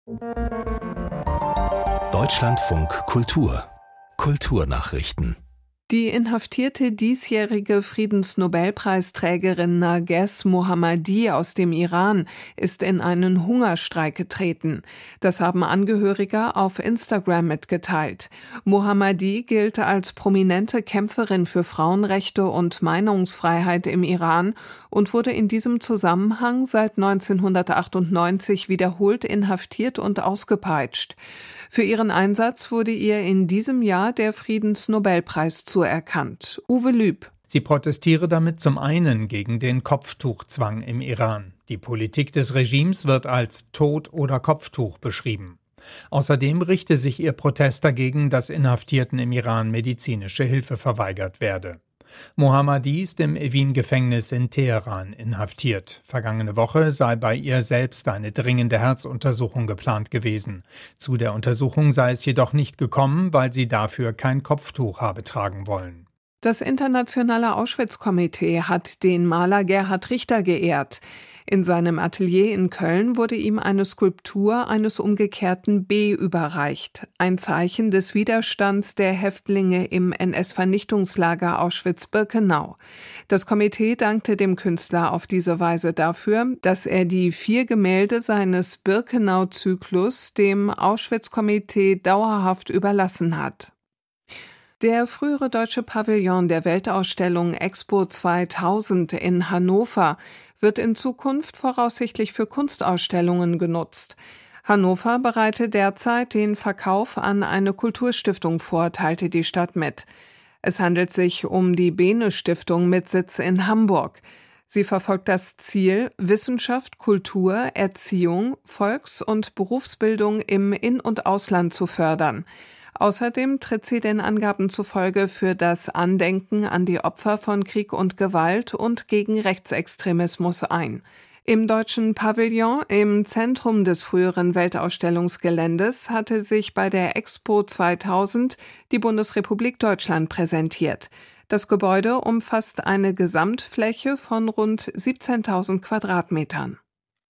Deutschlandfunk Kultur Kulturnachrichten. Die inhaftierte diesjährige Friedensnobelpreisträgerin Narges Mohammadi aus dem Iran ist in einen Hungerstreik getreten. Das haben Angehörige auf Instagram mitgeteilt. Mohammadi gilt als prominente Kämpferin für Frauenrechte und Meinungsfreiheit im Iran und wurde in diesem Zusammenhang seit 1998 wiederholt inhaftiert und ausgepeitscht. Für ihren Einsatz wurde ihr in diesem Jahr der Friedensnobelpreis zuerkannt. Uwe Lüb. Sie protestiere damit zum einen gegen den Kopftuchzwang im Iran. Die Politik des Regimes wird als Tod oder Kopftuch beschrieben. Außerdem richte sich ihr Protest dagegen, dass Inhaftierten im Iran medizinische Hilfe verweigert werde. Mohammadi ist im Evin-Gefängnis in Teheran inhaftiert. Vergangene Woche sei bei ihr selbst eine dringende Herzuntersuchung geplant gewesen. Zu der Untersuchung sei es jedoch nicht gekommen, weil sie dafür kein Kopftuch habe tragen wollen. Das Internationale Auschwitz-Komitee hat den Maler Gerhard Richter geehrt. In seinem Atelier in Köln wurde ihm eine Skulptur eines umgekehrten B überreicht. Ein Zeichen des Widerstands der Häftlinge im NS-Vernichtungslager Auschwitz-Birkenau. Das Komitee dankte dem Künstler auf diese Weise dafür, dass er die 4 Gemälde seines Birkenau-Zyklus dem Auschwitz-Komitee dauerhaft überlassen hat. Der frühere deutsche Pavillon der Weltausstellung Expo 2000 in Hannover wird in Zukunft voraussichtlich für Kunstausstellungen genutzt. Hannover bereite derzeit den Verkauf an eine Kulturstiftung vor, teilte die Stadt mit. Es handelt sich um die Bene-Stiftung mit Sitz in Hamburg. Sie verfolgt das Ziel, Wissenschaft, Kultur, Erziehung, Volks- und Berufsbildung im In- und Ausland zu fördern. Außerdem tritt sie den Angaben zufolge für das Andenken an die Opfer von Krieg und Gewalt und gegen Rechtsextremismus ein. Im deutschen Pavillon im Zentrum des früheren Weltausstellungsgeländes hatte sich bei der Expo 2000 die Bundesrepublik Deutschland präsentiert. Das Gebäude umfasst eine Gesamtfläche von rund 17.000 Quadratmetern.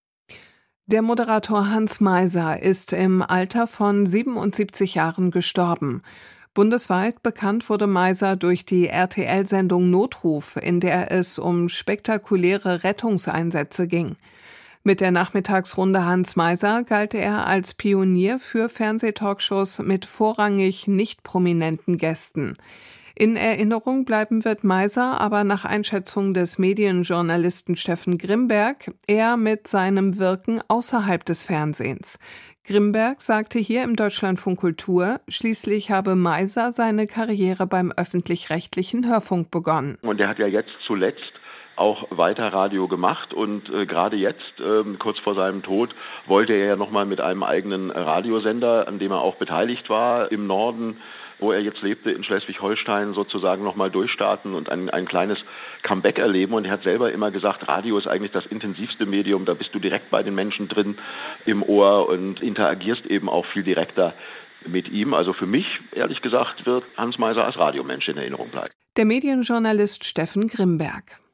Der Moderator Hans Meiser ist im Alter von 77 Jahren gestorben. Bundesweit bekannt wurde Meiser durch die RTL-Sendung Notruf, in der es um spektakuläre Rettungseinsätze ging. Mit der Nachmittagsrunde Hans Meiser galt er als Pionier für Fernsehtalkshows mit vorrangig nicht prominenten Gästen. In Erinnerung bleiben wird Meiser aber nach Einschätzung des Medienjournalisten Steffen Grimberg eher mit seinem Wirken außerhalb des Fernsehens. Grimberg sagte hier im Deutschlandfunk Kultur, schließlich habe Meiser seine Karriere beim öffentlich-rechtlichen Hörfunk begonnen. Und er hat ja jetzt zuletzt auch weiter Radio gemacht und gerade jetzt, kurz vor seinem Tod, wollte er ja nochmal mit einem eigenen Radiosender, an dem er auch beteiligt war, im Norden, wo er jetzt lebte, in Schleswig-Holstein sozusagen nochmal durchstarten und ein kleines Comeback erleben. Und er hat selber immer gesagt, Radio ist eigentlich das intensivste Medium, da bist du direkt bei den Menschen drin im Ohr und interagierst eben auch viel direkter mit ihm. Also für mich, ehrlich gesagt, wird Hans Meiser als Radiomensch in Erinnerung bleiben. Der Medienjournalist Steffen Grimberg.